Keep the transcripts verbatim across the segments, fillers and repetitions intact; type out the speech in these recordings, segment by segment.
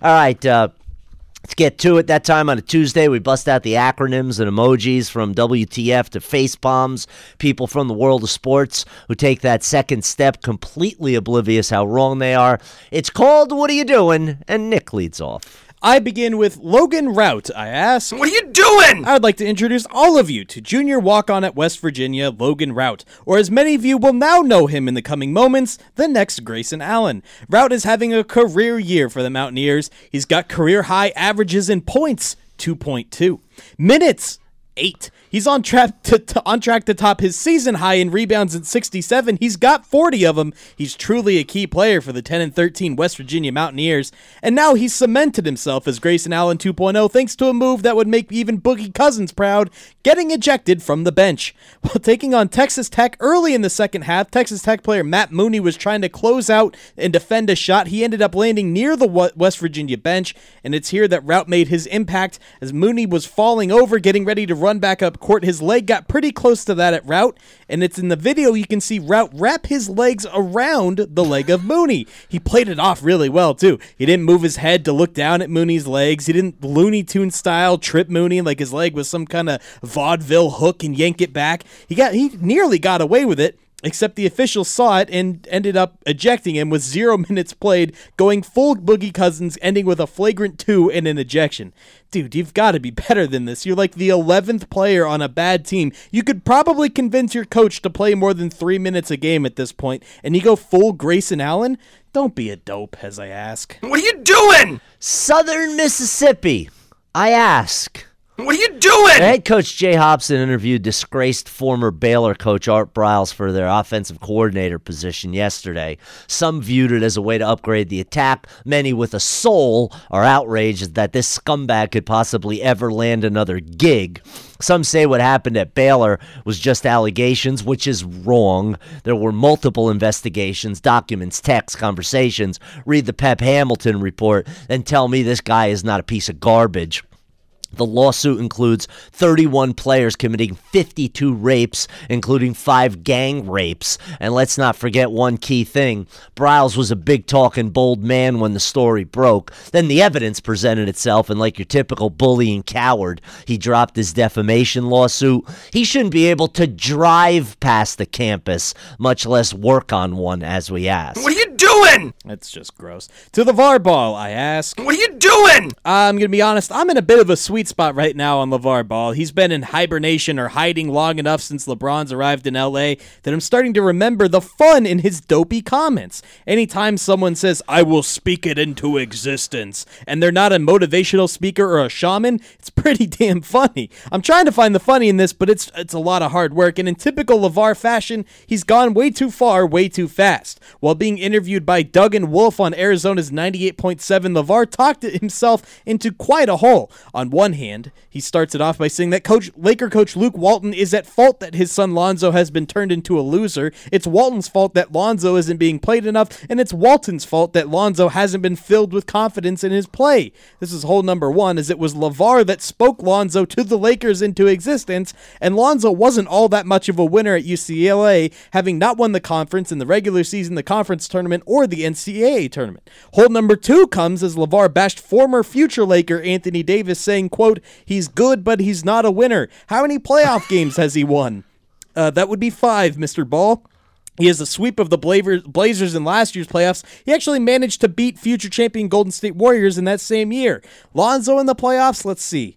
All right, uh, let's get to it. That time on a Tuesday, we bust out the acronyms and emojis from W T F to facepalms, people from the world of sports who take that second step completely oblivious how wrong they are. It's called What Are You Doing? And Nick leads off. I begin with Logan Rout. I ask, what are you doing? I would like to introduce all of you to junior walk-on at West Virginia, Logan Rout, or as many of you will now know him in the coming moments, the next Grayson Allen. Rout is having a career year for the Mountaineers. He's got career-high averages in points, two point two. Minutes, eight. He's on track to, to on track to top his season high in rebounds at sixty-seven. He's got forty of them. He's truly a key player for the ten and thirteen West Virginia Mountaineers. And now he's cemented himself as Grayson Allen two point oh thanks to a move that would make even Boogie Cousins proud, getting ejected from the bench. While taking on Texas Tech early in the second half, Texas Tech player Matt Mooney was trying to close out and defend a shot. He ended up landing near the West Virginia bench, and it's here that Rout made his impact as Mooney was falling over, getting ready to run back up court. His leg got pretty close to that at Rout, and it's in the video you can see Rout wrap his legs around the leg of Mooney. He played it off really well, too. He didn't move his head to look down at Mooney's legs. He didn't Looney Tune style trip Mooney like his leg was some kind of vaudeville hook and yank it back. He got he nearly got away with it, except the officials saw it and ended up ejecting him with zero minutes played, going full Boogie Cousins, ending with a flagrant two and an ejection. Dude, you've got to be better than this. You're like the eleventh player on a bad team. You could probably convince your coach to play more than three minutes a game at this point, and you go full Grayson Allen? Don't be a dope, as I ask. What are you doing? Southern Mississippi, I ask. What are you doing? The head coach Jay Hobson interviewed disgraced former Baylor coach Art Briles for their offensive coordinator position yesterday. Some viewed it as a way to upgrade the attack. Many with a soul are outraged that this scumbag could possibly ever land another gig. Some say what happened at Baylor was just allegations, which is wrong. There were multiple investigations, documents, texts, conversations. Read the Pep Hamilton report and tell me this guy is not a piece of garbage. The lawsuit includes thirty-one players committing fifty-two rapes, including five gang rapes. And let's not forget one key thing. Briles was a big-talking, bold man when the story broke. Then the evidence presented itself, and like your typical bully and coward, he dropped his defamation lawsuit. He shouldn't be able to drive past the campus, much less work on one, as we ask. What are you doing? That's just gross. To the V A R ball, I ask. What are you doing? I'm going to be honest, I'm in a bit of a sweet spot right now on LeVar Ball. He's been in hibernation or hiding long enough since LeBron's arrived in L A that I'm starting to remember the fun in his dopey comments. Anytime someone says, I will speak it into existence, and they're not a motivational speaker or a shaman, it's pretty damn funny. I'm trying to find the funny in this, but it's it's a lot of hard work, and in typical LeVar fashion, he's gone way too far, way too fast. While being interviewed by Duggan Wolf on Arizona's ninety-eight point seven, LeVar talked himself into quite a hole. On one hand, he starts it off by saying that coach Laker coach Luke Walton is at fault that his son Lonzo has been turned into a loser. It's Walton's fault that Lonzo isn't being played enough, and it's Walton's fault that Lonzo hasn't been filled with confidence in his play. This is hole number one, as it was LeVar that spoke Lonzo to the Lakers into existence, and Lonzo wasn't all that much of a winner at U C L A, having not won the conference in the regular season, the conference tournament, or the N C double A tournament. Hole number two comes as LeVar bashed former future Laker Anthony Davis, saying, quote, he's good, but he's not a winner. How many playoff games has he won? Uh, that would be five, Mister Ball. He has a sweep of the Blazers in last year's playoffs. He actually managed to beat future champion Golden State Warriors in that same year. Lonzo in the playoffs, let's see.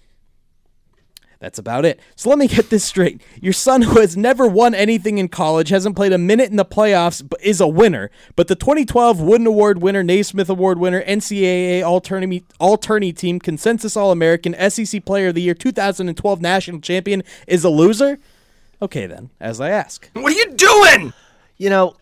That's about it. So let me get this straight. Your son, who has never won anything in college, hasn't played a minute in the playoffs, but is a winner. But the twenty twelve Wooden Award winner, Naismith Award winner, N C double A All-Tourney All-Tourney Team, Consensus All-American, S E C Player of the Year, two thousand twelve National Champion, is a loser? Okay then, as I ask. What are you doing? You know,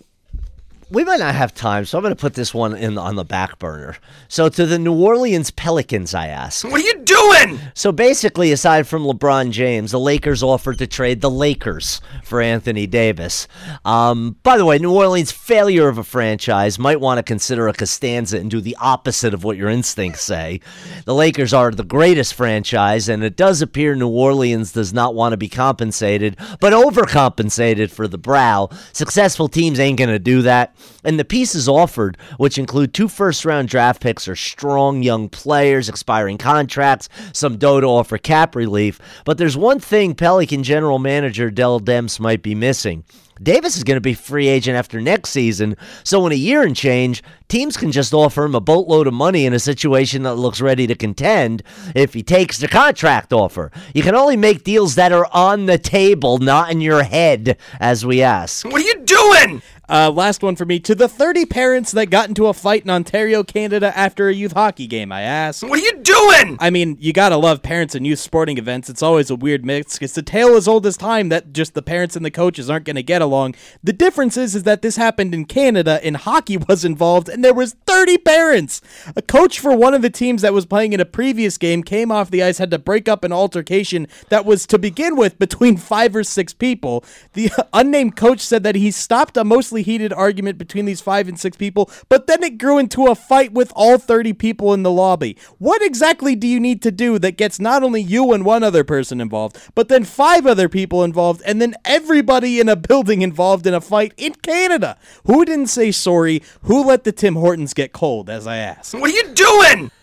we might not have time, so I'm going to put this one in on the back burner. So to the New Orleans Pelicans, I ask. What are you doing? So basically, aside from LeBron James, the Lakers offered to trade the Lakers for Anthony Davis. Um, by the way, New Orleans' failure of a franchise might want to consider a Costanza and do the opposite of what your instincts say. The Lakers are the greatest franchise, and it does appear New Orleans does not want to be compensated, but overcompensated for the brow. Successful teams ain't going to do that. And the pieces offered, which include two first-round draft picks, are strong young players, expiring contracts, some dough to offer cap relief. But there's one thing Pelican general manager Dell Demps might be missing. Davis is going to be free agent after next season, so in a year and change, teams can just offer him a boatload of money in a situation that looks ready to contend if he takes the contract offer. You can only make deals that are on the table, not in your head, as we ask. What are you doing? Uh, last one for me. To the thirty parents that got into a fight in Ontario, Canada after a youth hockey game, I ask. What are you doing? I mean, you gotta love parents and youth sporting events. It's always a weird mix. It's a tale as old as time that just the parents and the coaches aren't going to get along. The difference is, is that this happened in Canada and hockey was involved and there was thirty parents. A coach for one of the teams that was playing in a previous game came off the ice, had to break up an altercation that was to begin with between five or six people. The unnamed coach said that he stopped a mostly heated argument between these five and six people, but then it grew into a fight with all thirty people in the lobby. What exactly do you need to do that gets not only you and one other person involved, but then five other people involved, and then everybody in a building involved in a fight in Canada? Who didn't say sorry? Who let the Tim Hortons get cold, as I asked? What are you doing?